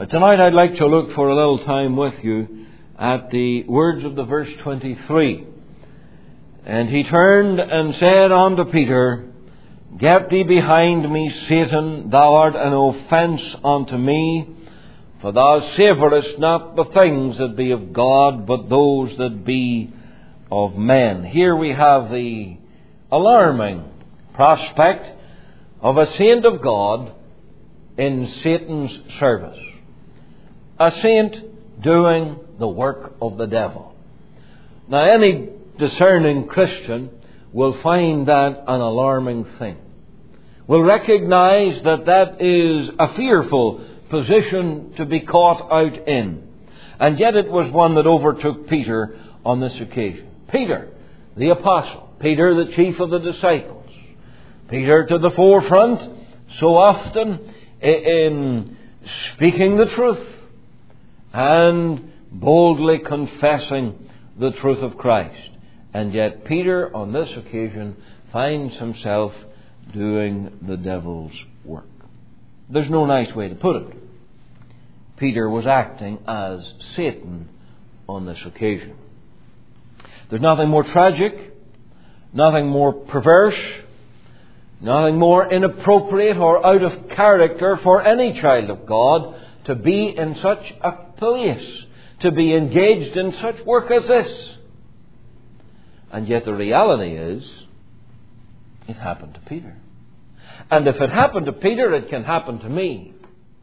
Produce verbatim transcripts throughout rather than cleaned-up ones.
Uh, tonight I'd like to look for a little time with you at the words of the verse twenty-three. And he turned and said unto Peter, Get thee behind me, Satan, thou art an offence unto me, for thou savourest not the things that be of God, but those that be of men. Here we have the alarming prospect of a saint of God in Satan's service. A saint doing the work of the devil. Now, any discerning Christian will find that an alarming thing. Will recognize that that is a fearful position to be caught out in. And yet it was one that overtook Peter on this occasion. Peter, the apostle. Peter, the chief of the disciples. Peter to the forefront so often in speaking the truth and boldly confessing the truth of Christ. And yet Peter on this occasion finds himself doing the devil's work. There's no nice way to put it. Peter was acting as Satan on this occasion. There's nothing more tragic, nothing more perverse, nothing more inappropriate or out of character for any child of God to be in such a place, to be engaged in such work as this. And yet the reality is, it happened to Peter. And if it happened to Peter, it can happen to me.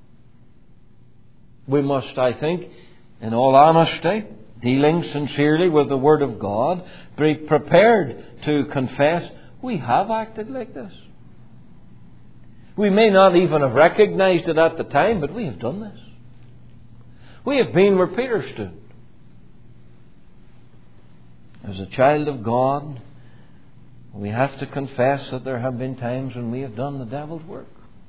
We must, I think, in all honesty, dealing sincerely with the Word of God, be prepared to confess we have acted like this. We may not even have recognized it at the time, but we have done this. We have been where Peter stood. As a child of God, we have to confess that there have been times when we have done the devil's work.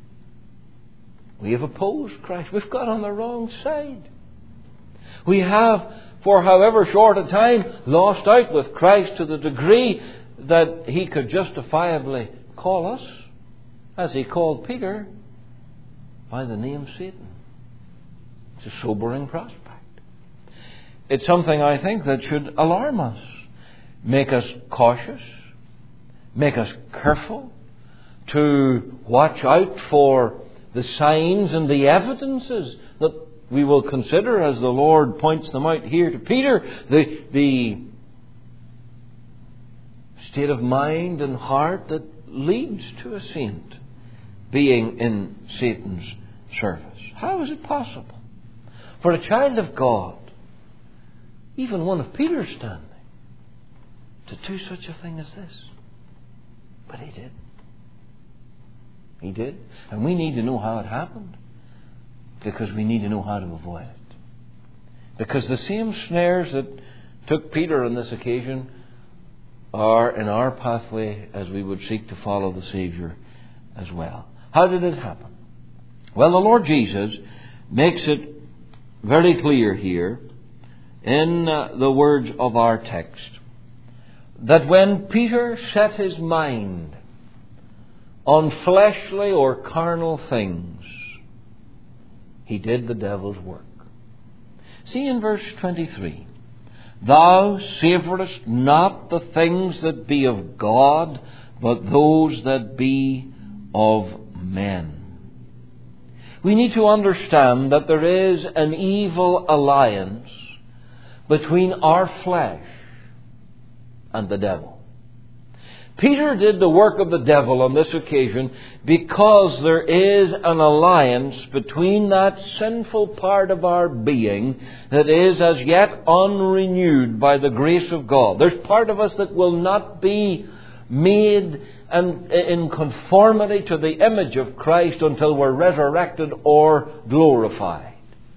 We have opposed Christ. We've got on the wrong side. We have, for however short a time, lost out with Christ to the degree that He could justifiably call us, as He called Peter, by the name Satan. It's a sobering prospect. It's something, I think, that should alarm us, make us cautious, make us careful to watch out for the signs and the evidences that we will consider as the Lord points them out here to Peter. The, the state of mind and heart that leads to a saint being in Satan's service. How is it possible for a child of God, even one of Peter's standing, to do such a thing as this? But he did. He did. And we need to know how it happened, because we need to know how to avoid it. Because the same snares that took Peter on this occasion are in our pathway as we would seek to follow the Saviour as well. How did it happen? Well, the Lord Jesus makes it very clear here in uh, the words of our text that when Peter set his mind on fleshly or carnal things, he did the devil's work. See in verse twenty-three, Thou savourest not the things that be of God, but those that be of men. We need to understand that there is an evil alliance between our flesh and the devil. Peter did the work of the devil on this occasion because there is an alliance between that sinful part of our being that is as yet unrenewed by the grace of God. There's part of us that will not be made and in conformity to the image of Christ until we're resurrected or glorified.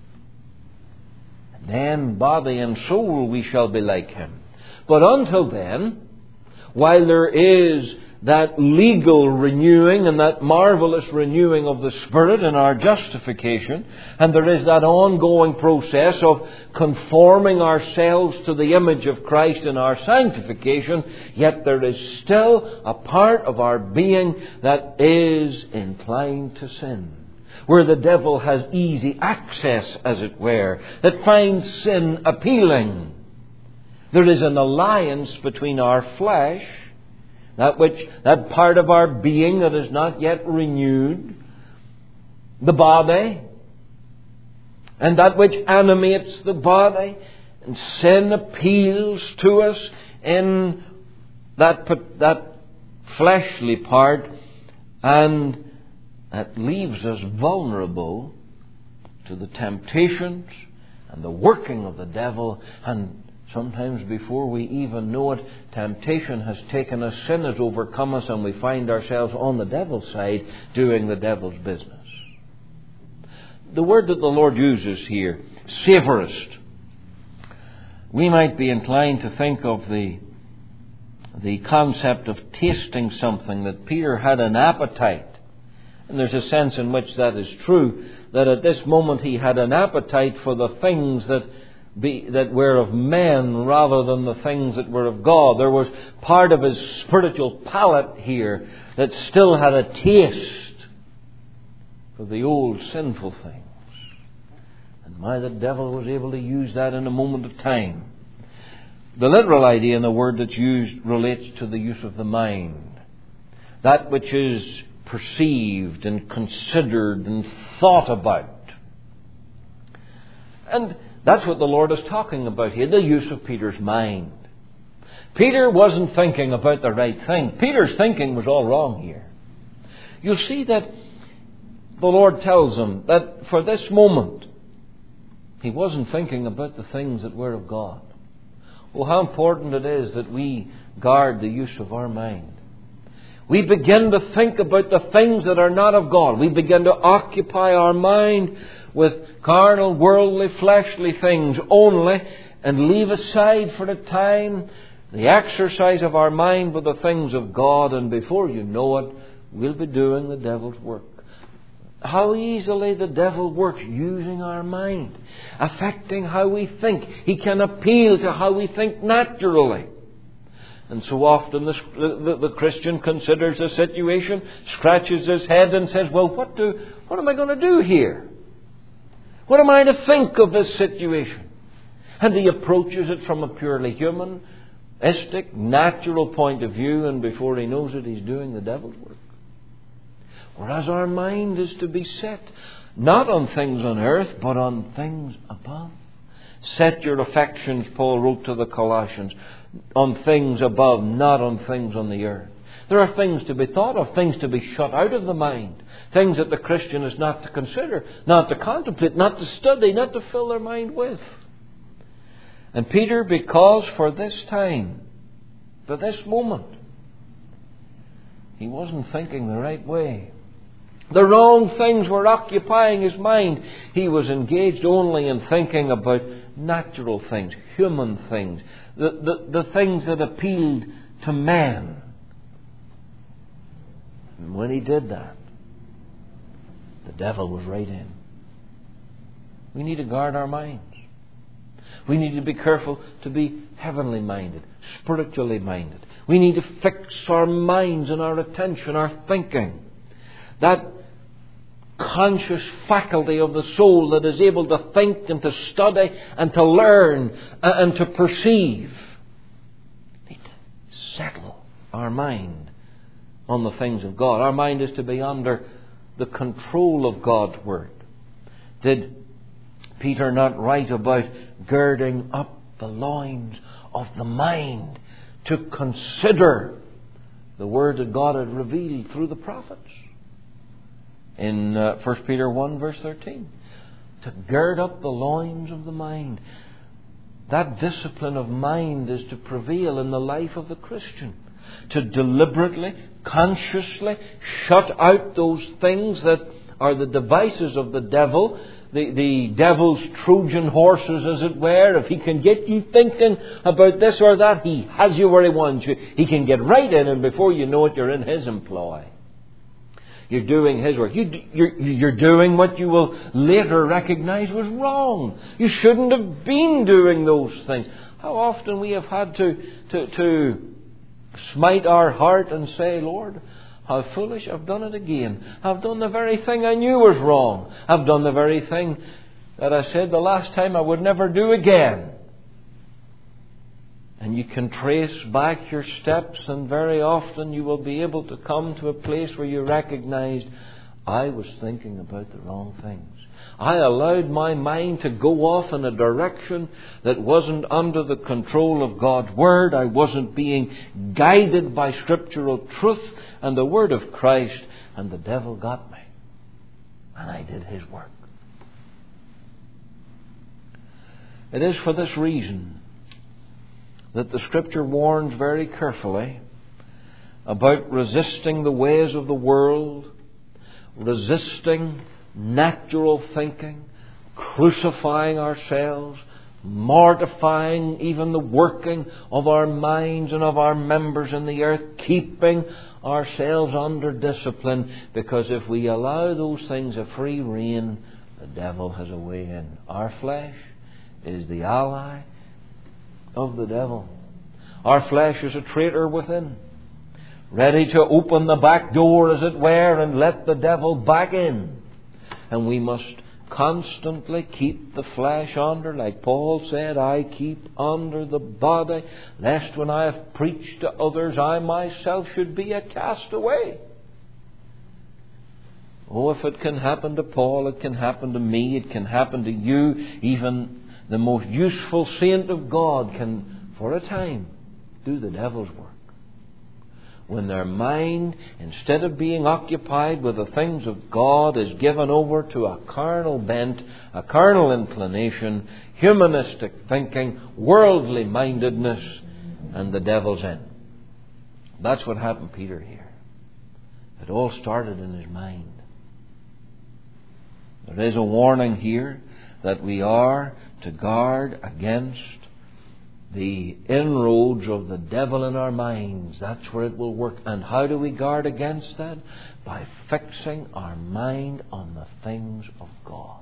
And then, body and soul, we shall be like Him. But until then, while there is that legal renewing and that marvelous renewing of the Spirit in our justification, and there is that ongoing process of conforming ourselves to the image of Christ in our sanctification, yet there is still a part of our being that is inclined to sin. where the devil has easy access, as it were, that finds sin appealing. There is an alliance between our flesh, that which, that part of our being that is not yet renewed, the body, and that which animates the body, and sin appeals to us in that, that fleshly part, and that leaves us vulnerable to the temptations and the working of the devil. And sometimes before we even know it, temptation has taken us, sin has overcome us, and we find ourselves on the devil's side doing the devil's business. The word that the Lord uses here, savourest, we might be inclined to think of the, the concept of tasting something, that Peter had an appetite. And there's a sense in which that is true, that at this moment he had an appetite for the things that be, that were of men rather than the things that were of God. There was part of his spiritual palate here that still had a taste for the old sinful things. And my, the devil was able to use that in a moment of time. The literal idea in the word that's used relates to the use of the mind. That which is perceived and considered and thought about. And that's what the Lord is talking about here, the use of Peter's mind. Peter wasn't thinking about the right thing. Peter's thinking was all wrong here. You'll see that the Lord tells him that for this moment, he wasn't thinking about the things that were of God. Oh, how important it is that we guard the use of our mind. We begin to think about the things that are not of God. We begin to occupy our mind with carnal, worldly, fleshly things only, and leave aside for a time the exercise of our mind with the things of God, and before you know it, we'll be doing the devil's work. How easily the devil works using our mind, affecting how we think. He can appeal to how we think naturally. And so often the, the, the Christian considers a situation, scratches his head and says, well, what do, what am I going to do here? What am I to think of this situation? And he approaches it from a purely humanistic, natural point of view, and before he knows it, he's doing the devil's work. Whereas our mind is to be set not on things on earth, but on things above. Set your affections, Paul wrote to the Colossians, on things above, not on things on the earth. There are things to be thought of, things to be shut out of the mind, things that the Christian is not to consider, not to contemplate, not to study, not to fill their mind with. And Peter, because for this time, for this moment, he wasn't thinking the right way. The wrong things were occupying his mind. He was engaged only in thinking about natural things, human things, the, the, the things that appealed to man. And when he did that, the devil was right in. We need to guard our minds. We need to be careful to be heavenly minded, spiritually minded. We need to fix our minds and our attention, our thinking. That conscious faculty of the soul that is able to think and to study and to learn and to perceive. We need to settle our mind on the things of God. Our mind is to be under the control of God's Word. Did Peter not write about girding up the loins of the mind to consider the Word that God had revealed through the prophets? In uh, First Peter one verse thirteen. To gird up the loins of the mind. That discipline of mind is to prevail in the life of the Christian. To deliberately, consciously shut out those things that are the devices of the devil, the, the devil's Trojan horses, as it were. If he can get you thinking about this or that, he has you where he wants you. He can get right in, and before you know it, you're in his employ. You're doing his work. You, you're, you're doing what you will later recognize was wrong. You shouldn't have been doing those things. How often we have had to, to, to smite our heart and say, Lord, How foolish, I've done it again. I've done the very thing I knew was wrong. I've done the very thing that I said the last time I would never do again. And you can trace back your steps, and very often you will be able to come to a place where you recognize, I was thinking about the wrong things. I allowed my mind to go off in a direction that wasn't under the control of God's Word. I wasn't being guided by scriptural truth and the Word of Christ, and the devil got me. And I did his work. It is for this reason that the Scripture warns very carefully about resisting the ways of the world, resisting natural thinking, crucifying ourselves, mortifying even the working of our minds and of our members in the earth, keeping ourselves under discipline, because if we allow those things a free rein, the devil has a way in. Our flesh is the ally of the devil. Our flesh is a traitor within, ready to open the back door, as it were, and let the devil back in. And we must constantly keep the flesh under, like Paul said, I keep under the body, lest when I have preached to others, I myself should be a castaway. Oh, if it can happen to Paul, it can happen to me, it can happen to you. Even the most useful saint of God can, for a time, do the devil's work. When their mind, instead of being occupied with the things of God, is given over to a carnal bent, a carnal inclination, humanistic thinking, worldly mindedness, and the devil's in. That's what happened to Peter here. It all started in his mind. There is a warning here that we are to guard against the inroads of the devil in our minds. That's where it will work. And how do we guard against that? By fixing our mind on the things of God.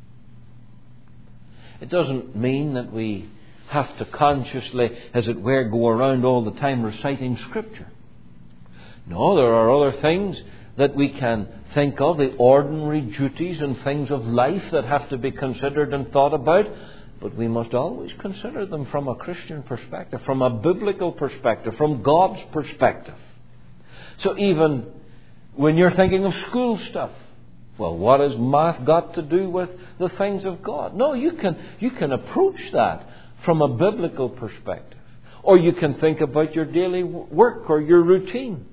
It doesn't mean that we have to consciously, as it were, go around all the time reciting Scripture. No, there are other things that we can think of, the ordinary duties and things of life that have to be considered and thought about. But we must always consider them from a Christian perspective, from a biblical perspective, from God's perspective. So even when you're thinking of school stuff, well, what has math got to do with the things of God? No, you can, you can approach that from a biblical perspective. Or you can think about your daily work or your routine,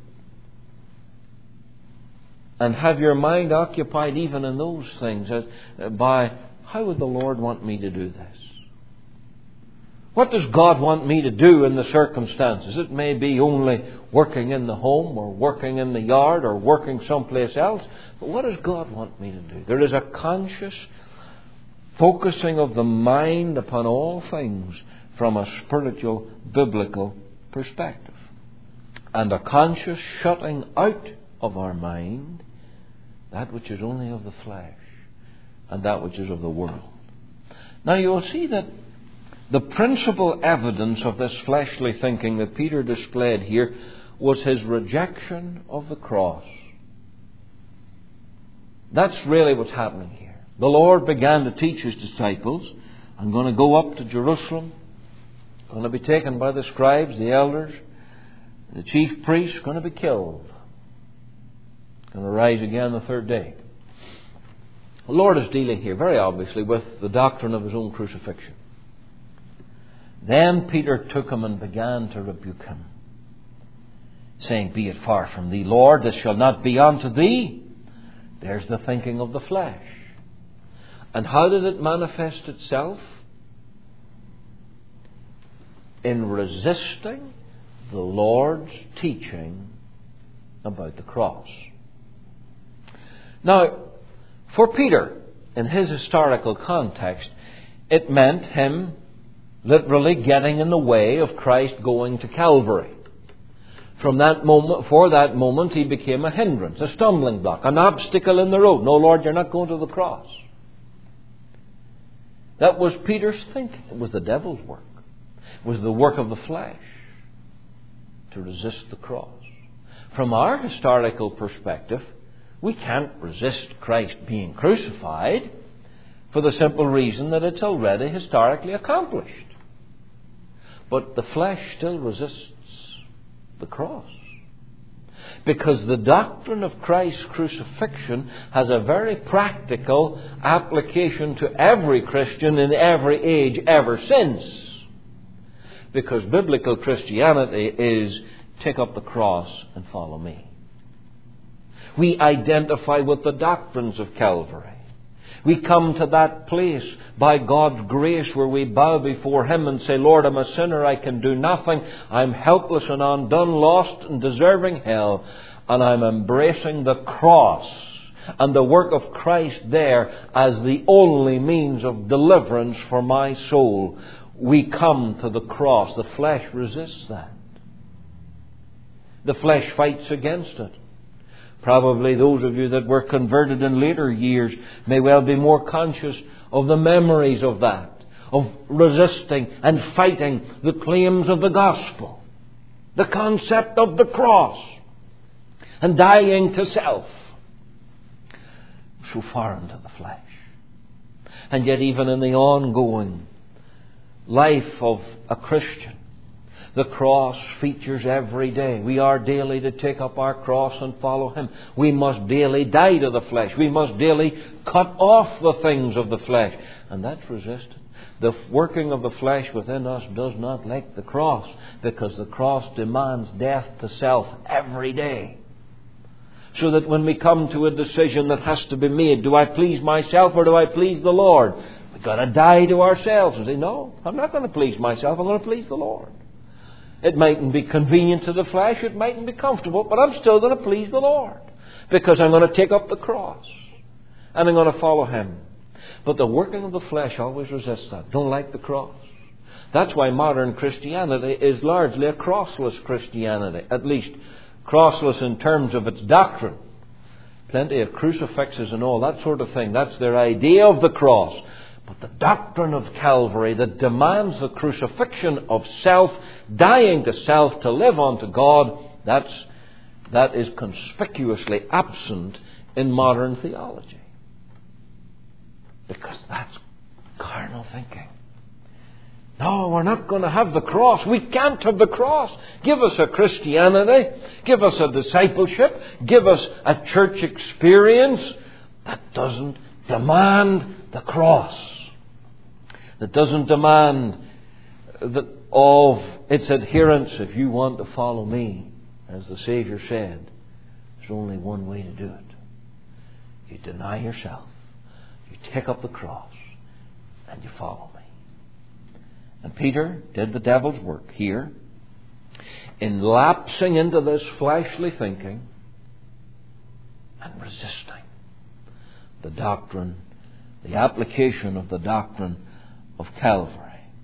and have your mind occupied even in those things by, how would the Lord want me to do this? What does God want me to do in the circumstances? It may be only working in the home or working in the yard or working someplace else. But what does God want me to do? There is a conscious focusing of the mind upon all things from a spiritual, biblical perspective. And a conscious shutting out of our mind that which is only of the flesh and that which is of the world. Now you will see that the principal evidence of this fleshly thinking that Peter displayed here was his rejection of the cross. That's really what's happening here. The Lord began to teach His disciples, I'm going to go up to Jerusalem, going to be taken by the scribes, the elders, the chief priests, going to be killed, going to rise again the third day. The Lord is dealing here very obviously with the doctrine of His own crucifixion. Then Peter took him and began to rebuke him, saying, Be it far from thee, Lord, this shall not be unto thee. There's the thinking of the flesh. And how did it manifest itself? In resisting the Lord's teaching about the cross. Now, for Peter, in his historical context, it meant him literally getting in the way of Christ going to Calvary. From that moment, for that moment, he became a hindrance, a stumbling block, an obstacle in the road. No, Lord, you're not going to the cross. That was Peter's thinking. It was the devil's work. It was the work of the flesh to resist the cross. From our historical perspective, we can't resist Christ being crucified for the simple reason that it's already historically accomplished. But the flesh still resists the cross. Because the doctrine of Christ's crucifixion has a very practical application to every Christian in every age ever since. Because biblical Christianity is take up the cross and follow me. We identify with the doctrines of Calvary. We come to that place by God's grace where we bow before Him and say, Lord, I'm a sinner, I can do nothing. I'm helpless and undone, lost and deserving hell. And I'm embracing the cross and the work of Christ there as the only means of deliverance for my soul. We come to the cross. The flesh resists that. The flesh fights against it. Probably those of you that were converted in later years may well be more conscious of the memories of that, of resisting and fighting the claims of the gospel, the concept of the cross, and dying to self. So foreign to the flesh. And yet even in the ongoing life of a Christian, the cross features every day. We are daily to take up our cross and follow Him. We must daily die to the flesh. We must daily cut off the things of the flesh. And that's resisted. The working of the flesh within us does not like the cross, because the cross demands death to self every day. So that when we come to a decision that has to be made, do I please myself or do I please the Lord? We've got to die to ourselves and say, no, I'm not going to please myself, I'm going to please the Lord. It mightn't be convenient to the flesh, it mightn't be comfortable, but I'm still going to please the Lord. Because I'm going to take up the cross. And I'm going to follow Him. But the working of the flesh always resists that. Don't like the cross. That's why modern Christianity is largely a crossless Christianity. At least, crossless in terms of its doctrine. Plenty of crucifixes and all that sort of thing. That's their idea of the cross. But the doctrine of Calvary that demands the crucifixion of self, dying to self to live unto God, that's, that is conspicuously absent in modern theology. Because that's carnal thinking. No, we're not going to have the cross. We can't have the cross. Give us a Christianity. Give us a discipleship. Give us a church experience that doesn't demand the cross. That doesn't demand the, of its adherence. If you want to follow me, as the Savior said, there's only one way to do it. You deny yourself. You take up the cross and you follow me. And Peter did the devil's work here in lapsing into this fleshly thinking and resisting the doctrine, the application of the doctrine of Calvary.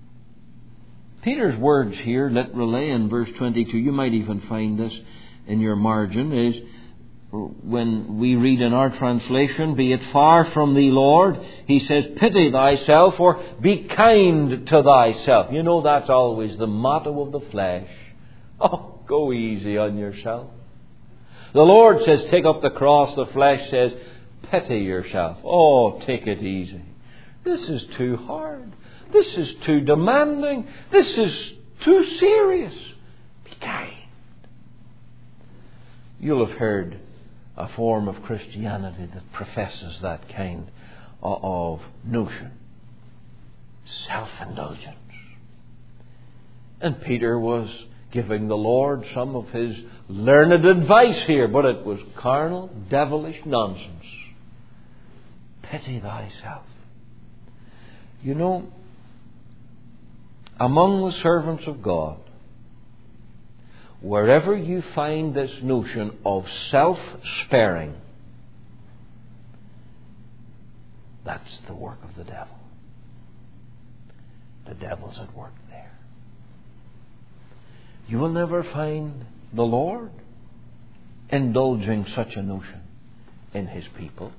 Peter's words here, literally in verse twenty-two, you might even find this in your margin, is when we read in our translation, be it far from thee, Lord, he says, pity thyself, or be kind to thyself. You know that's always the motto of the flesh. Oh, go easy on yourself. The Lord says, take up the cross. The flesh says, pity yourself. Oh, take it easy. This is too hard. This is too demanding. This is too serious. Be kind. You'll have heard a form of Christianity that professes that kind of notion. Self-indulgence. And Peter was giving the Lord some of his learned advice here, but it was carnal, devilish nonsense. Pity thyself. You know, among the servants of God, wherever you find this notion of self-sparing, that's the work of the devil. The devil's at work there. You will never find the Lord indulging such a notion in His people,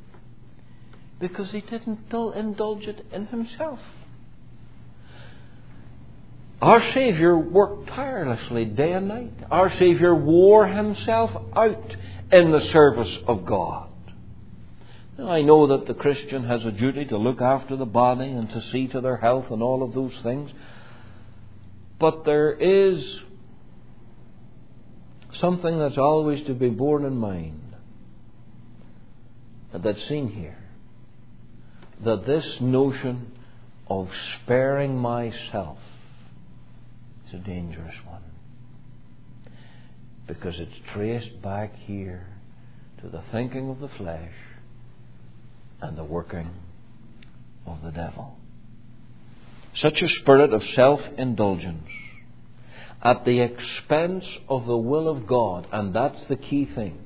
because He didn't indulge it in Himself. Our Saviour worked tirelessly day and night. Our Saviour wore Himself out in the service of God. Now, I know that the Christian has a duty to look after the body and to see to their health and all of those things. But there is something that's always to be borne in mind, and that's seen here. That this notion of sparing myself is a dangerous one. Because it's traced back here to the thinking of the flesh and the working of the devil. Such a spirit of self-indulgence at the expense of the will of God, and that's the key thing.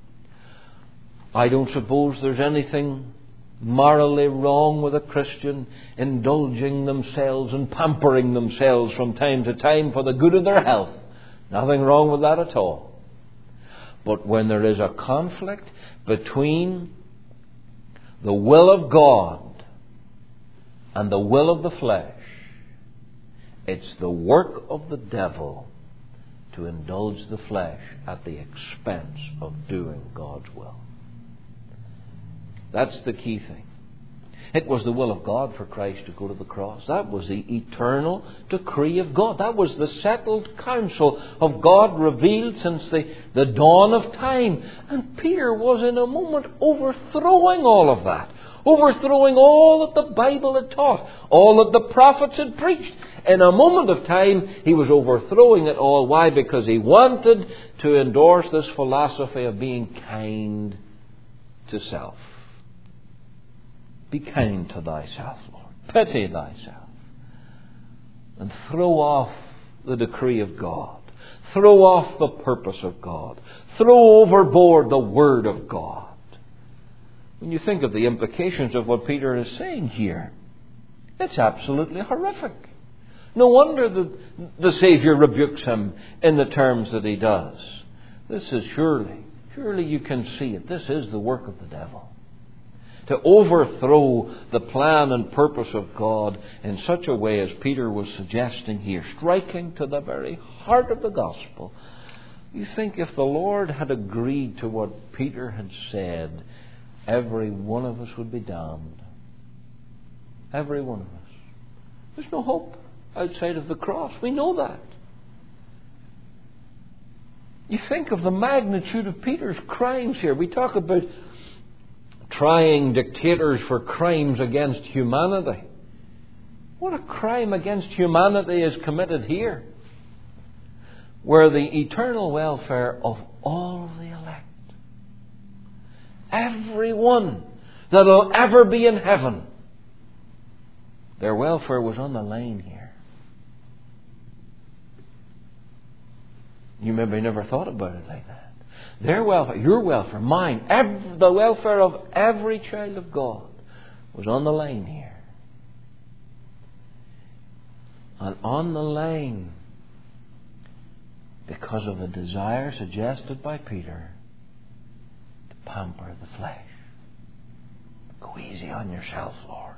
I don't suppose there's anything morally wrong with a Christian indulging themselves and pampering themselves from time to time for the good of their health. Nothing wrong with that at all. But when there is a conflict between the will of God and the will of the flesh, it's the work of the devil to indulge the flesh at the expense of doing God's will. That's the key thing. It was the will of God for Christ to go to the cross. That was the eternal decree of God. That was the settled counsel of God revealed since the, the dawn of time. And Peter was in a moment overthrowing all of that. Overthrowing all that the Bible had taught. All that the prophets had preached. In a moment of time, he was overthrowing it all. Why? Because he wanted to endorse this philosophy of being kind to self. Be kind to thyself, Lord. Pity thyself. And throw off the decree of God. Throw off the purpose of God. Throw overboard the Word of God. When you think of the implications of what Peter is saying here, it's absolutely horrific. No wonder the, the Saviour rebukes him in the terms that he does. This is surely, surely you can see it. This is the work of the devil. To overthrow the plan and purpose of God in such a way as Peter was suggesting here, striking to the very heart of the gospel. You think if the Lord had agreed to what Peter had said, every one of us would be damned. Every one of us. There's no hope outside of the cross. We know that. You think of the magnitude of Peter's crimes here. We talk about trying dictators for crimes against humanity. What a crime against humanity is committed here, where the eternal welfare of all the elect, everyone that will ever be in heaven, their welfare was on the line here. You maybe never thought about it like that. Their welfare, your welfare, mine, every, the welfare of every child of God was on the line here. And on the line because of a desire suggested by Peter to pamper the flesh. Go easy on yourself, Lord.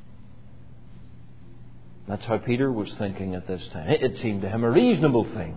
That's how Peter was thinking at this time. It seemed to him a reasonable thing.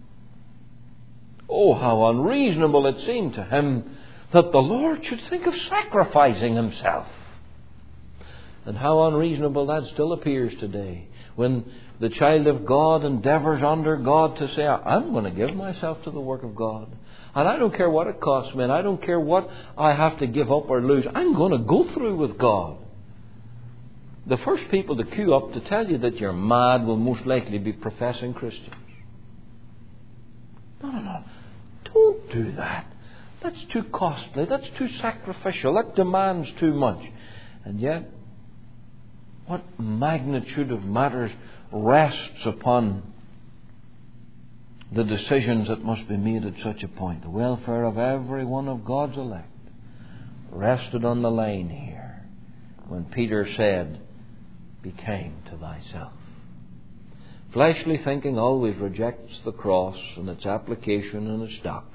Oh, how unreasonable it seemed to him that the Lord should think of sacrificing himself. And how unreasonable that still appears today, when the child of God endeavours under God to say, I'm going to give myself to the work of God. And I don't care what it costs me, and I don't care what I have to give up or lose. I'm going to go through with God. The first people to queue up to tell you that you're mad will most likely be professing Christians. No, no, no. Don't do that. That's too costly. That's too sacrificial. That demands too much. And yet, what magnitude of matters rests upon the decisions that must be made at such a point. The welfare of every one of God's elect rested on the line here when Peter said, be kind to thyself. Fleshly thinking always rejects the cross and its application and its doctrines.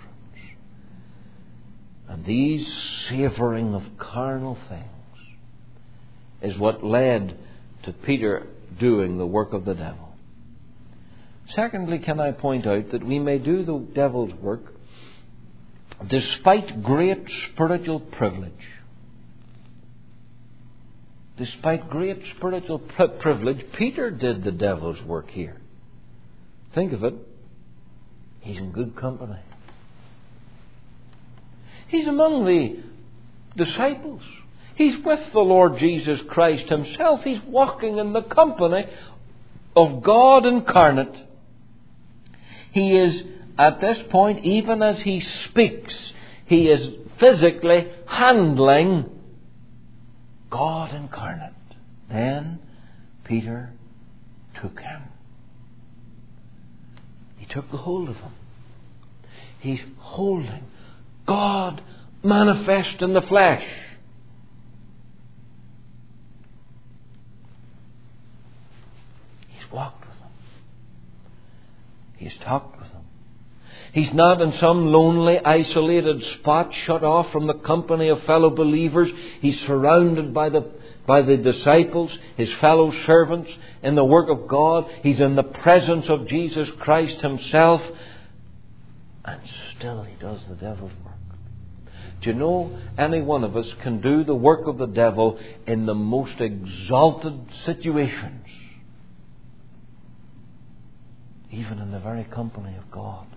And these savouring of carnal things is what led to Peter doing the work of the devil. Secondly, can I point out that we may do the devil's work despite great spiritual privilege. Despite great spiritual pri- privilege, Peter did the devil's work here. Think of it. He's in good company. He's among the disciples. He's with the Lord Jesus Christ Himself. He's walking in the company of God incarnate. He is, at this point, even as He speaks, He is physically handling God incarnate. Then Peter took Him. He took the hold of Him. He's holding God manifest in the flesh. He's walked with Him. He's talked with Him. He's not in some lonely, isolated spot, shut off from the company of fellow believers. He's surrounded by the, by the disciples, His fellow servants in the work of God. He's in the presence of Jesus Christ Himself. And still He does the devil's work. Do you know, any one of us can do the work of the devil in the most exalted situations. Even in the very company of God.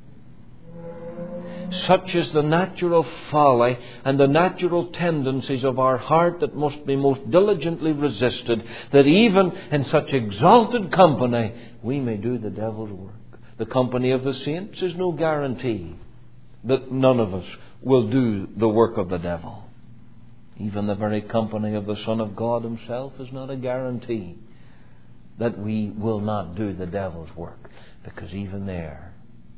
Such is the natural folly and the natural tendencies of our heart that must be most diligently resisted, that even in such exalted company we may do the devil's work. The company of the saints is no guarantee that none of us will do the work of the devil. Even the very company of the Son of God Himself is not a guarantee that we will not do the devil's work. Because even there,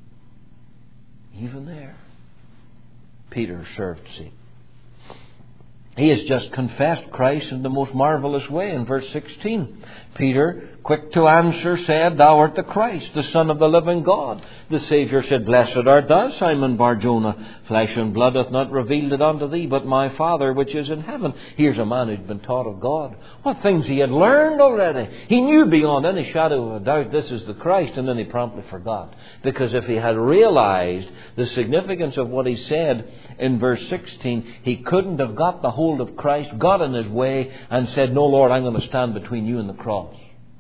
even there, Peter served Satan. He has just confessed Christ in the most marvelous way in verse sixteen. Peter, quick to answer, said, "Thou art the Christ, the Son of the living God." The Saviour said, "Blessed art thou, Simon Bar-Jonah. Flesh and blood hath not revealed it unto thee, but my Father which is in heaven." Here's a man who'd been taught of God. What things he had learned already. He knew beyond any shadow of a doubt this is the Christ, and then he promptly forgot. Because if he had realized the significance of what he said in verse sixteen, he couldn't have got the hold of Christ, got in his way, and said, "No, Lord, I'm going to stand between you and the cross.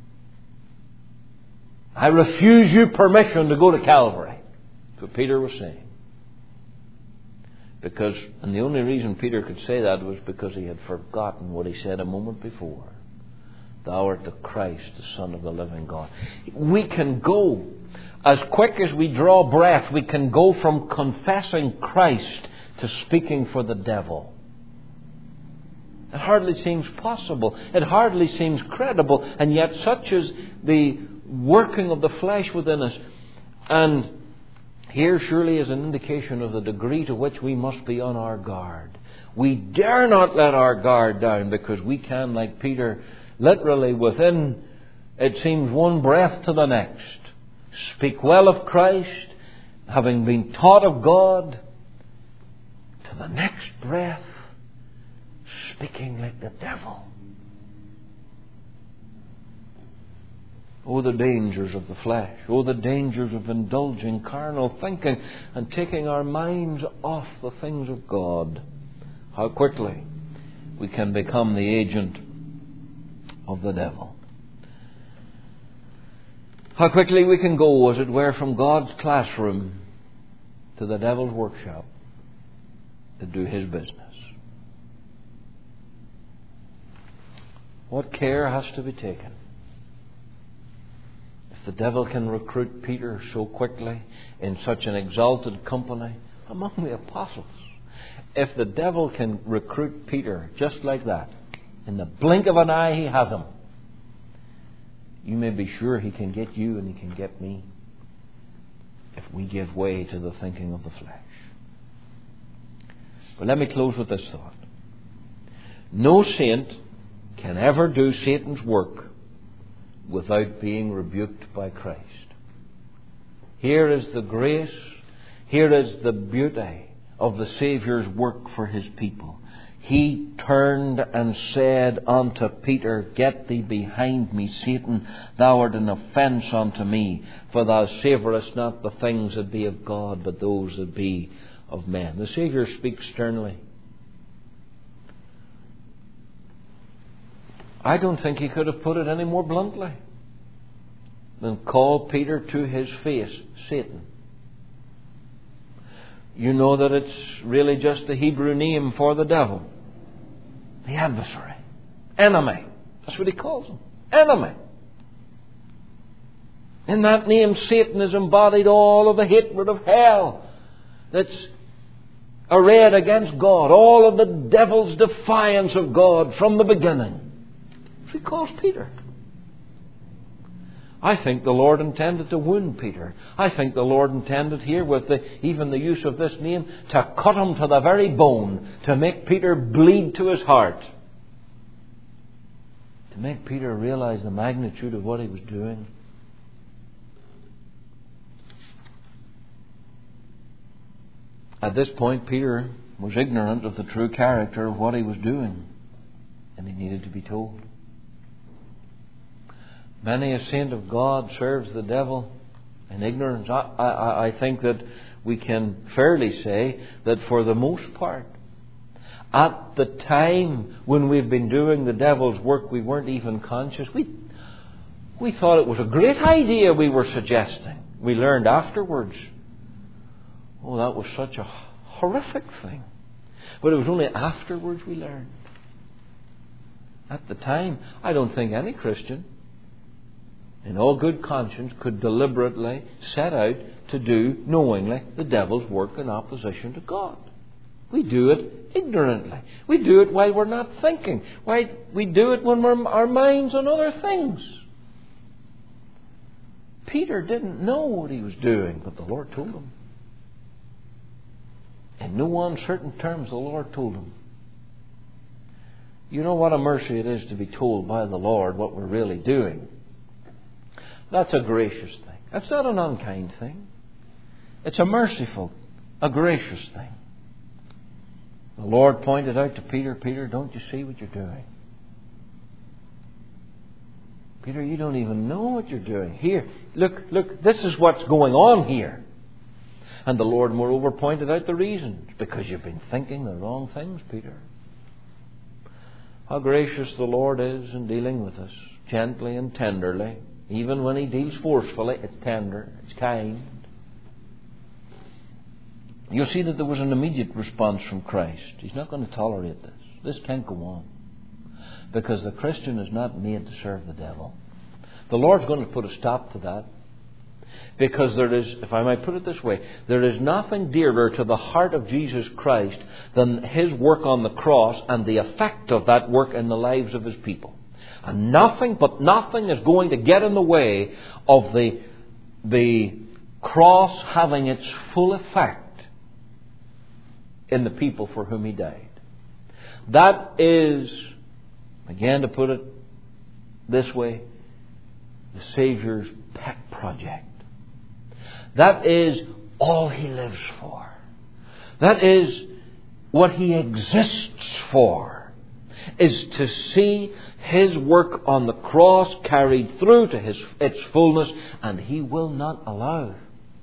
I refuse you permission to go to Calvary." That's what Peter was saying. Because, and the only reason Peter could say that was because he had forgotten what he said a moment before. "Thou art the Christ, the Son of the living God." We can go, as quick as we draw breath, we can go from confessing Christ to speaking for the devil. It hardly seems possible. It hardly seems credible. And yet such is the working of the flesh within us. And here surely is an indication of the degree to which we must be on our guard. We dare not let our guard down, because we can, like Peter, literally within, it seems, one breath to the next, speak well of Christ, having been taught of God, to the next breath, speaking like the devil. Oh, the dangers of the flesh. Oh, the dangers of indulging carnal thinking and taking our minds off the things of God. How quickly we can become the agent of the devil. How quickly we can go, as it were, from God's classroom to the devil's workshop to do his business. What care has to be taken? If the devil can recruit Peter so quickly in such an exalted company among the apostles, if the devil can recruit Peter just like that, in the blink of an eye he has him, you may be sure he can get you and he can get me if we give way to the thinking of the flesh. But let me close with this thought. No saint can ever do Satan's work without being rebuked by Christ. Here is the grace, here is the beauty of the Saviour's work for His people. he turned and said unto Peter, Get thee behind me, Satan, thou art an offence unto me, for thou savourest not the things that be of God, but those that be of men. The Saviour speaks sternly. I don't think he could have put it any more bluntly than call Peter to his face, Satan. You know that it's really just the Hebrew name for the devil. The adversary. Enemy. That's what he calls him. Enemy. In that name, Satan has embodied all of the hatred of hell that's arrayed against God. All of the devil's defiance of God from the beginning. That's what he calls Peter. I think the Lord intended to wound Peter. I think the Lord intended here, with the, even the use of this name, to cut him to the very bone, to make Peter bleed to his heart, to make Peter realize the magnitude of what he was doing. At this point, Peter was ignorant of the true character of what he was doing, and he needed to be told. Many a saint of God serves the devil in ignorance. I, I, I think that we can fairly say that for the most part, at the time when we've been doing the devil's work, we weren't even conscious. We, we thought it was a great idea we were suggesting. We learned afterwards, oh, that was such a horrific thing. But it was only afterwards we learned. At the time, I don't think any Christian in all good conscience could deliberately set out to do knowingly the devil's work in opposition to God. We do it ignorantly. We do it while we're not thinking. Why, we do it when we're, our mind's on other things. Peter didn't know what he was doing, but the Lord told him. In no uncertain terms, the Lord told him. You know what a mercy it is to be told by the Lord what we're really doing. That's a gracious thing. That's not an unkind thing. It's a merciful, a gracious thing. The Lord pointed out to Peter, Peter, don't you see what you're doing? Peter, you don't even know what you're doing. Here, look, look, this is what's going on here. And the Lord, moreover, pointed out the reason. It's because you've been thinking the wrong things, Peter. How gracious the Lord is in dealing with us, gently and tenderly. Even when He deals forcefully, it's tender, it's kind. You'll see that there was an immediate response from Christ. He's not going to tolerate this. This can't go on. Because the Christian is not made to serve the devil. The Lord's going to put a stop to that. Because there is, if I might put it this way, there is nothing dearer to the heart of Jesus Christ than His work on the cross and the effect of that work in the lives of His people. And nothing, but nothing is going to get in the way of the, the cross having its full effect in the people for whom He died. That is, again to put it this way, the Saviour's pet project. That is all He lives for. That is what He exists for, is to see His work on the cross carried through to his, its fullness, and He will not allow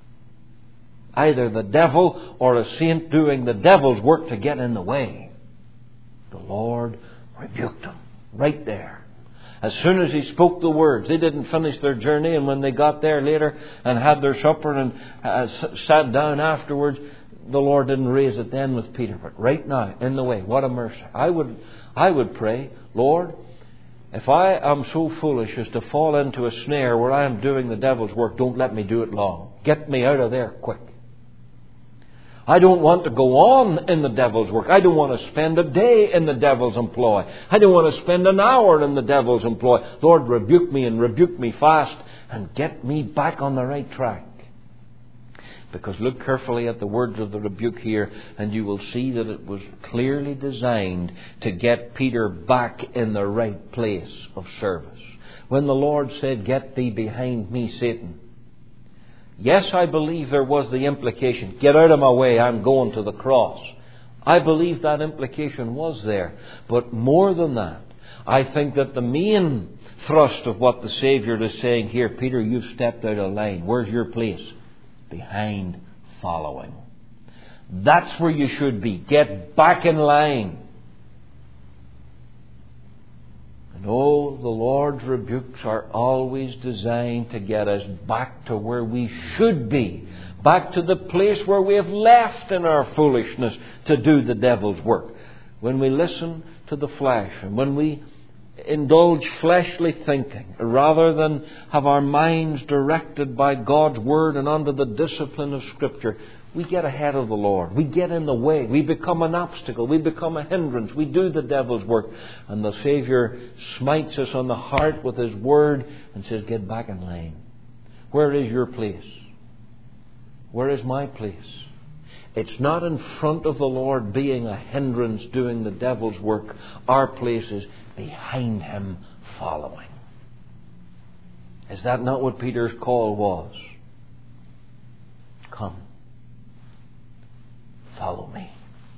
either the devil or a saint doing the devil's work to get in the way. The Lord rebuked him right there. As soon as He spoke the words, they didn't finish their journey, and when they got there later and had their supper and uh, sat down afterwards, the Lord didn't raise it then with Peter. But right now, in the way, what a mercy. I would, I would pray, Lord, if I am so foolish as to fall into a snare where I am doing the devil's work, don't let me do it long. Get me out of there quick. I don't want to go on in the devil's work. I don't want to spend a day in the devil's employ. I don't want to spend an hour in the devil's employ. Lord, rebuke me and rebuke me fast and get me back on the right track. Because look carefully at the words of the rebuke here, and you will see that it was clearly designed to get Peter back in the right place of service. When the Lord said, "Get thee behind me, Satan," yes, I believe there was the implication, get out of my way, I'm going to the cross. I believe that implication was there. But more than that, I think that the main thrust of what the Saviour is saying here, Peter, you've stepped out of line. Where's your place? Behind, following. That's where you should be. Get back in line. And oh, the Lord's rebukes are always designed to get us back to where we should be. Back to the place where we have left in our foolishness to do the devil's work. When we listen to the flesh and when we indulge fleshly thinking rather than have our minds directed by God's Word and under the discipline of Scripture, we get ahead of the Lord. We get in the way. We become an obstacle. We become a hindrance. We do the devil's work. And the Saviour smites us on the heart with His Word and says, get back in line. Where is your place? Where is my place? It's not in front of the Lord being a hindrance doing the devil's work. Our place is behind Him following. Is that not what Peter's call was? Come. Follow me.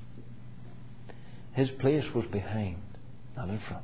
His place was behind, not in front.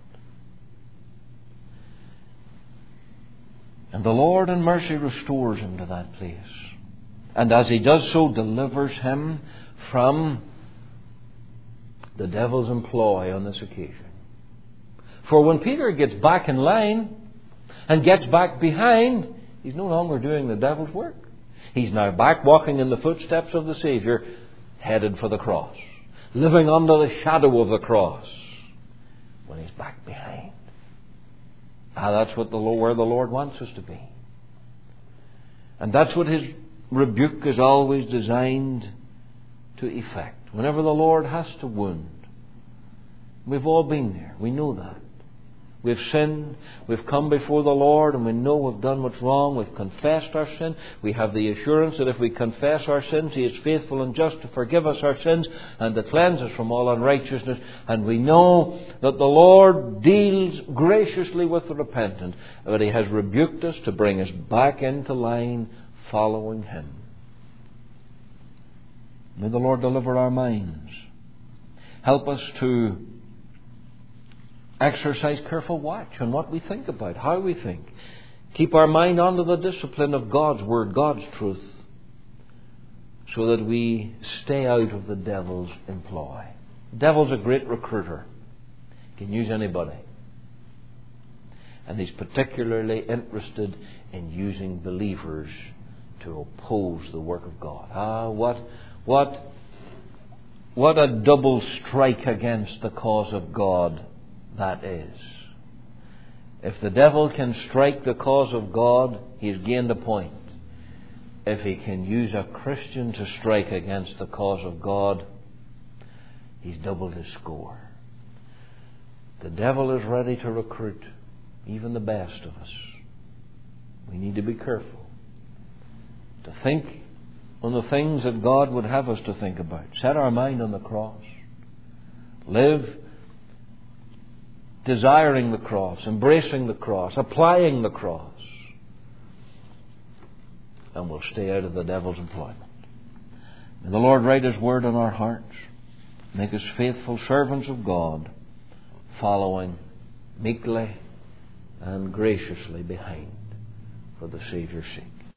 And the Lord in mercy restores him to that place. And as He does so, delivers him from the devil's employ on this occasion. For when Peter gets back in line and gets back behind, he's no longer doing the devil's work. He's now back walking in the footsteps of the Saviour, headed for the cross, living under the shadow of the cross when he's back behind. Ah, that's what the Lord, where the Lord wants us to be. And that's what His rebuke is always designed to effect. Whenever the Lord has to wound, we've all been there. We know that. We've sinned. We've come before the Lord and we know we've done what's wrong. We've confessed our sin. We have the assurance that if we confess our sins, He is faithful and just to forgive us our sins and to cleanse us from all unrighteousness. And we know that the Lord deals graciously with the repentant, but He has rebuked us to bring us back into line following Him. May the Lord deliver our minds. Help us to exercise careful watch on what we think about, how we think. Keep our mind under the discipline of God's Word, God's truth, so that we stay out of the devil's employ. The devil's a great recruiter. He can use anybody. And he's particularly interested in using believers to oppose the work of God. Ah, what, what, what a double strike against the cause of God that is. If the devil can strike the cause of God, he's gained a point. If he can use a Christian to strike against the cause of God, he's doubled his score. The devil is ready to recruit even the best of us. We need to be careful to think on the things that God would have us to think about. Set our mind on the cross. Live desiring the cross, embracing the cross, applying the cross. And we'll stay out of the devil's employment. May the Lord write His Word on our hearts. Make us faithful servants of God, following meekly and graciously behind for the Saviour's sake.